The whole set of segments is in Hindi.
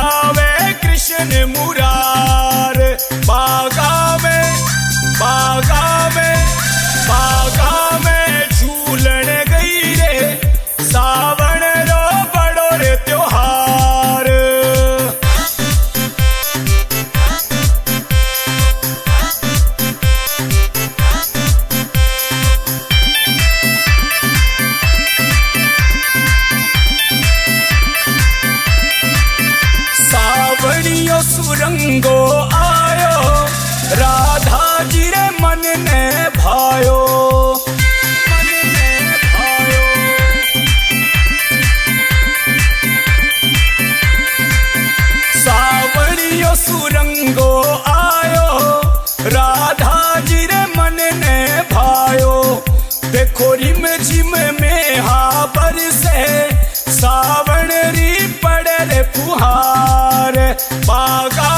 आवे कृष्ण मुरार। बागा में झूलन गई रे सावन रो बड़ो रे त्योहार। सावणियो सुरंगो आयो राधा जी रे मन ने भायो। सावणियो सुरंगो आयो राधा जी रे मन ने भायो। देखो रिम झिम में हा बरसे सावण री पड़े रे फुहार। बागा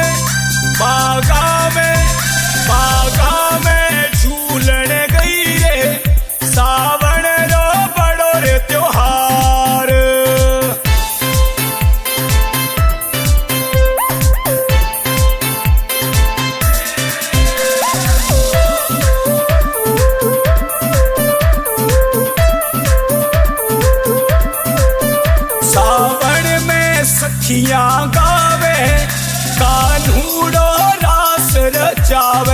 में झूलन गई रे सावन रो बड़ो रे त्योहार। सावन में सखियां गावे कान्हूड़ो रास रचावे।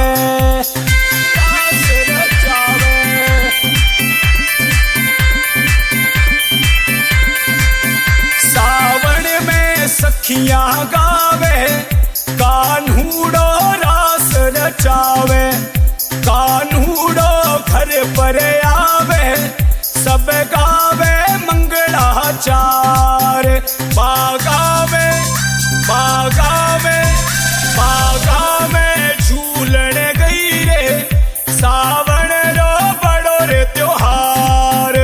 सावन में सखियां गावे कान्हूड़ो रास रचावे। कान्हूड़ो घर पर आवे सब गावे मंगलाचार। बागा में झूलन गई रे सावन रो बड़ो रे त्योहार।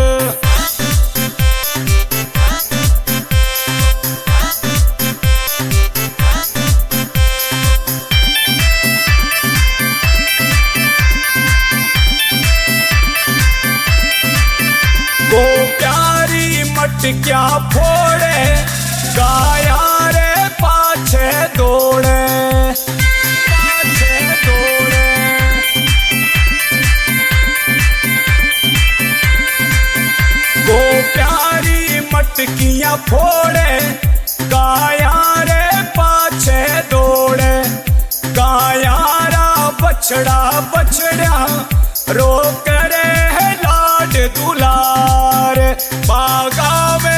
गो प्यारी मटकिया फोड़े गाया रे पाछे दौड़े। गो प्यारी मटकियां फोड़े गाया रे पाछे दौड़े। गायारा बछड़ा रो करे है लाड दुलार। बागा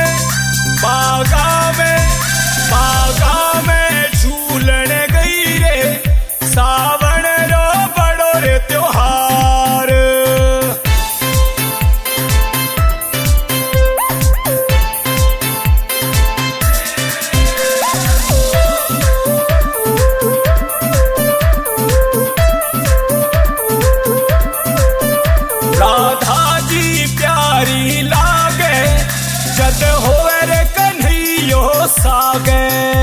में झूलन गई रे सावन रो बड़ो रे त्योहार। राधा जी प्यारी लागे जद होवे रे कन्हैयो सागे।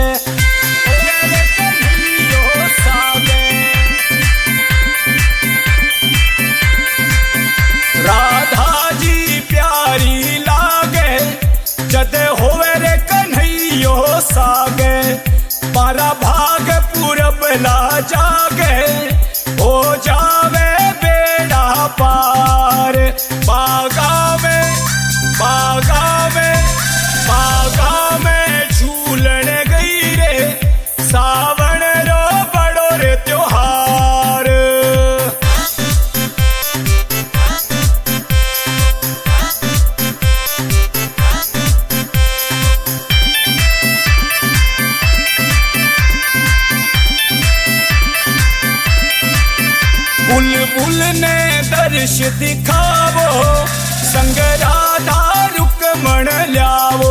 राधा जी प्यारी लागे जद होवे रे कन्हैयो सागे। पारा भाग पूरब ला जागे हो जावे बेड़ा पार। बागा में झूलन गई रे सावन रो बड़ो रे त्योहार। बुलबुल ने दर्श दिखावो संग राधा रुक्मण ल्यावो।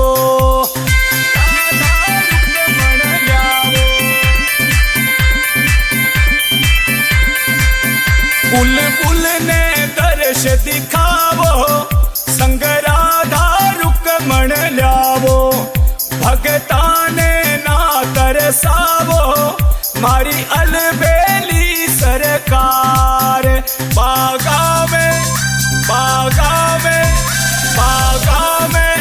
बुलबुल ने दर्श दिखावो संग राधा रुक्मण ल्यावो। भगता ने ना तरसावो मारी अलबेली सरकार। बागा में